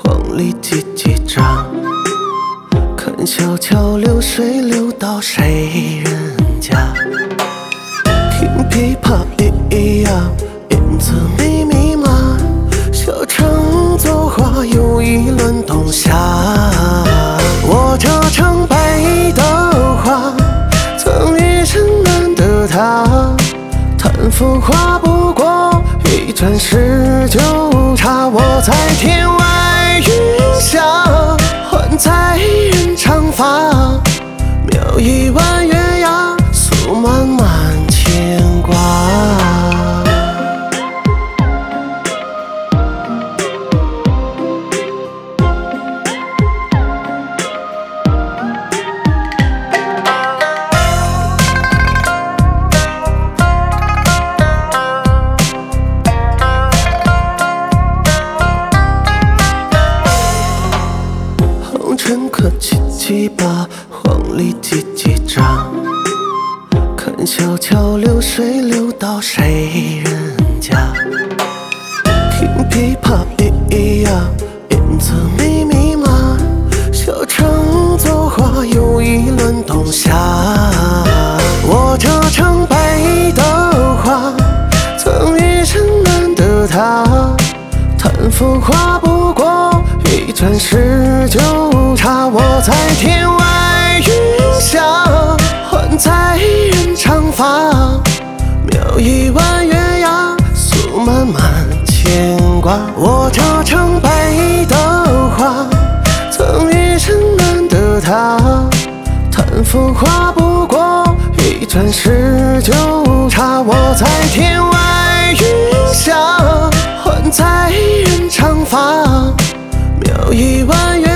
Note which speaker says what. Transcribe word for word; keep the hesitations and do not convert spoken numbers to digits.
Speaker 1: 黄历几几章？看小桥流水流到谁人家？听琵琶一样，影子密密麻。小城作画，又一轮冬夏。我这城白的花，曾遇深蓝的他。叹浮华不过一转世就差，我在天外云下，还在人长发。描一弯月牙，诉漫漫牵挂。红尘客七七八，黄历几几章？看小桥流水流到谁人家？听琵琶一样，影子密密麻。小城作画，又一轮冬夏。我这城白的花，曾遇深蓝的他。叹浮华不过一转世就差，我在天外云下，还在人长发。描一弯月牙，诉漫漫牵挂。我这城白的花，曾遇深蓝的他。叹浮华不过一转世就差，我在天外云下，还在人长发。描一弯月